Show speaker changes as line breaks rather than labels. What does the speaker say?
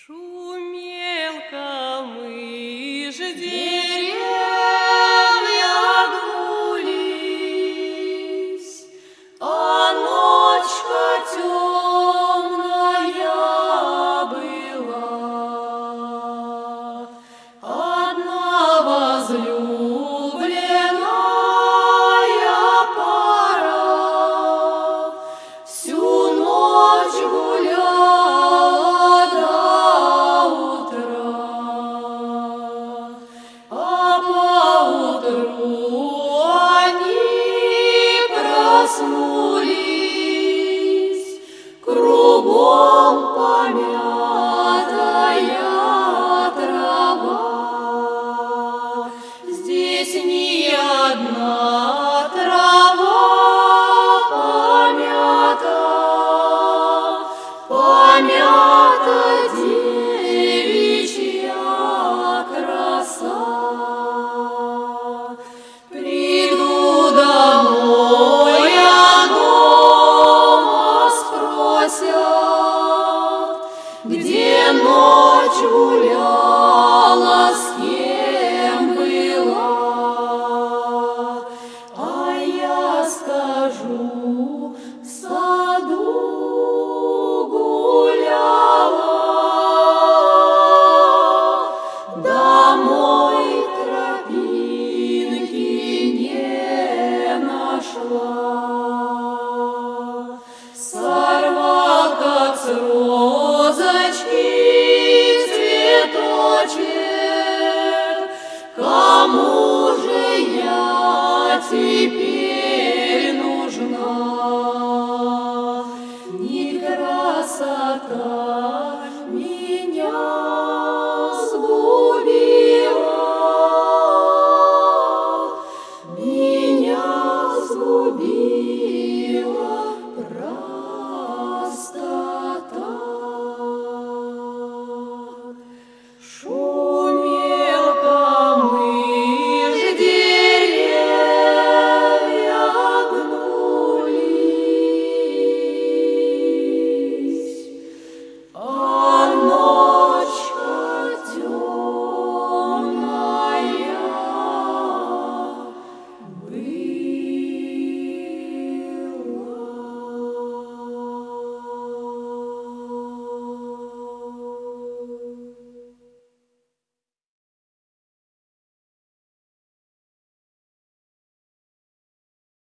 Шумел камыш, деревья гнулись, а ночка темная была. Одна возлюбленная пара всю ночь гуляла до утра, а поутру они проснулись, кругом помятая трава. Здесь ни одна трава помята девичья краса. Приду домой, а дома спросят, где ночь гуляла, с кем была. А я скажу, в саду гуляла, домой тропинки не нашла. Сорвал, как с розочки, цветочек, кому